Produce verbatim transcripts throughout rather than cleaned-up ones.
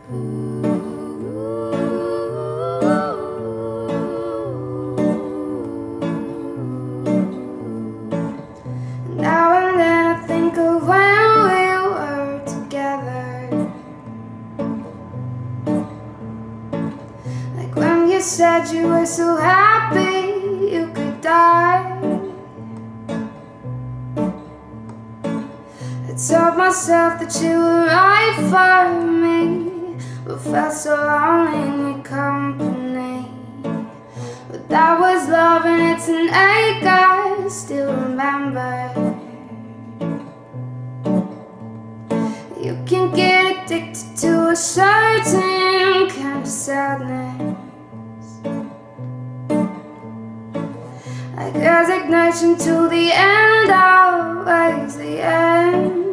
Now and then I think of when we were together, like when you said you were so happy you could die. I told myself that you were right for me, but felt so lonely in your company. But that was love and it's an ache I still remember. You can get addicted to a certain kind of sadness, like resignation to the end, always the end.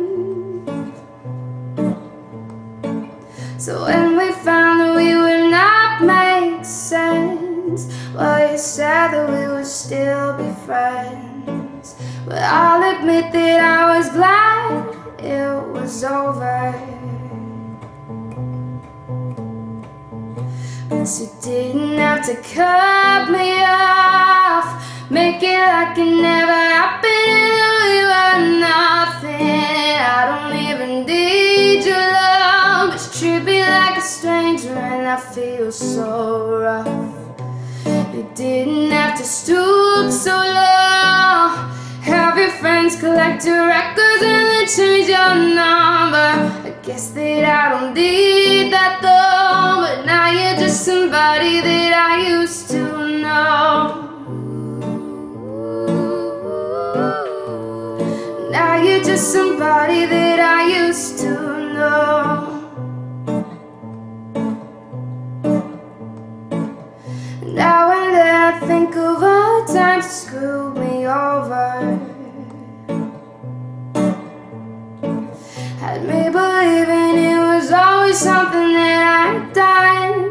So when we found that we would not make sense, well, you said that we would still be friends. But I'll admit that I was glad it was over. But you didn't have to cut me off, make it like it never happened, and we were nothing. I don't even need your love, but you treat me like a stranger and I feel so rough. You didn't have to stoop so low, have your friends collect your records and then change your number. I guess that I don't need that though, but now you're just somebody that I used to know. Now you're just somebody that I used to know. Now and then I think of all the times you screwed me over, had me believing it was always something that I'd done.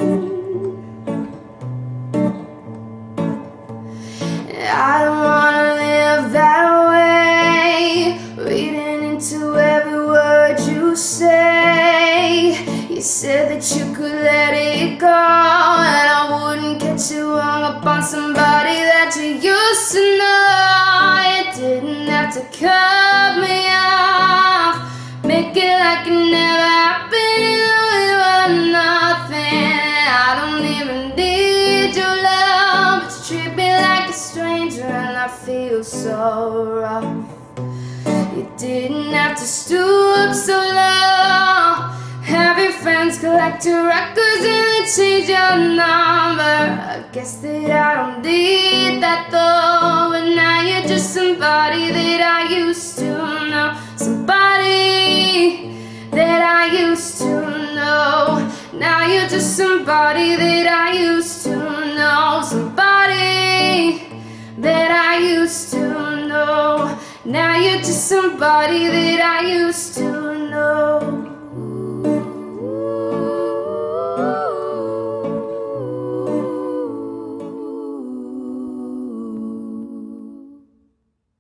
I don't wanna live that way, reading into every word you say. You said that you could let it go, and I wouldn't catch you hung up on somebody that you used to know. You didn't have to cut me off, make it like it never happened, and we were nothing. I don't even need your love, but you treat me like a stranger and I feel so rough. You didn't have to stoop so low, have your friends collect your records and then change your number. I guess that I don't need that though, but now you're just somebody that I used to know. Somebody that I used to know. Now you're just somebody that I used to know. Somebody that I used to know. Now you're just somebody that I used to know.